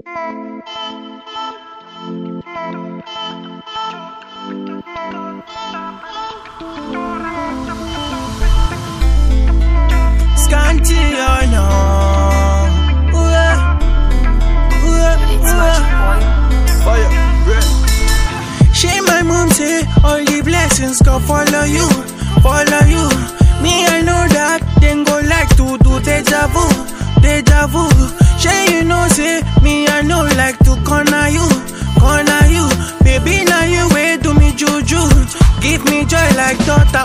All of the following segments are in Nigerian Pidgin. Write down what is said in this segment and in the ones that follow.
Scanty, oh no. She my mom say all the blessings go follow you, follow you. Me I know that then go like to do deja vu, deja vu. She you know say me I know like to corner you, corner you. Baby now you way do me juju, give me joy like daughter.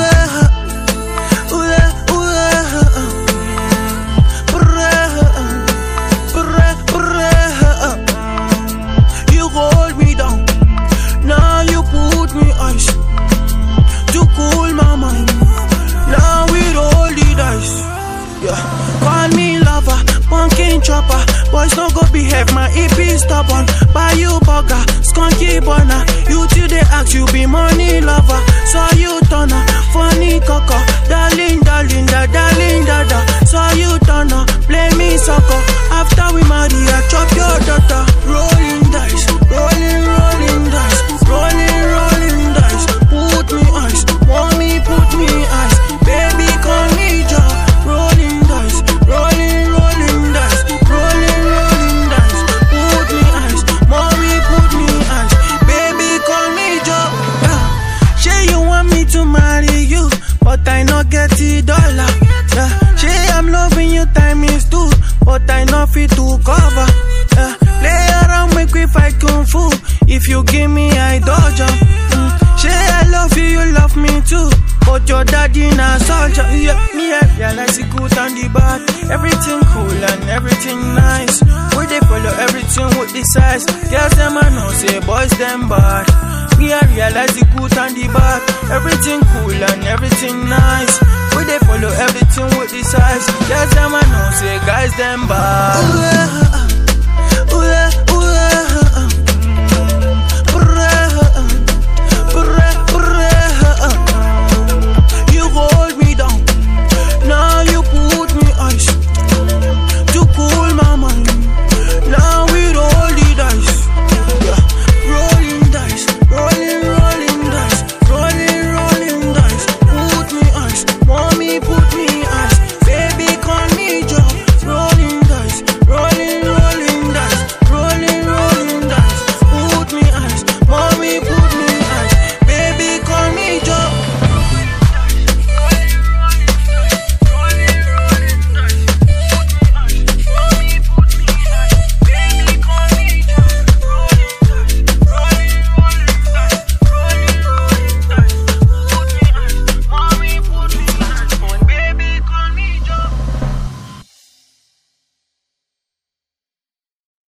You hold me down, now you put me ice to cool my mind. Now we roll the dice. Yeah, call me lover, pumpkin chopper. Boys no go behave, my EP stubborn. Buy you burger, skunky burner. You till they ask you be money lover. So you turn up, funny cocker. Darling, darling, da, darling, da, da. So you turn up, play me sucker. After we marry, I chop your daughter. Rolling dice, rolling, rolling dice. Rolling, rolling dice. Put me ice, mommy put me ice. Baby call me Joe. Rolling dice, rolling, rolling dice. Rolling, rolling dice. Put me ice, mommy put me ice. Baby call me Joe. Yeah. Say you want me to marry you, but I not get the dollar. Yeah. Say I'm loving you time is two, but I not fit to cover. Yeah. Play around, make we fight kung fu. If you give me, I dodge up. Say I love you, you love me too. But your daddy na soldier. Yeah, me I realize it good and the bad. Everything cool and everything nice. We they follow everything with the size. Girls them I know say boys them bad. Me I realize it good and the bad. Everything cool and everything nice. We they follow everything with the size. Girls them I know say guys them bad.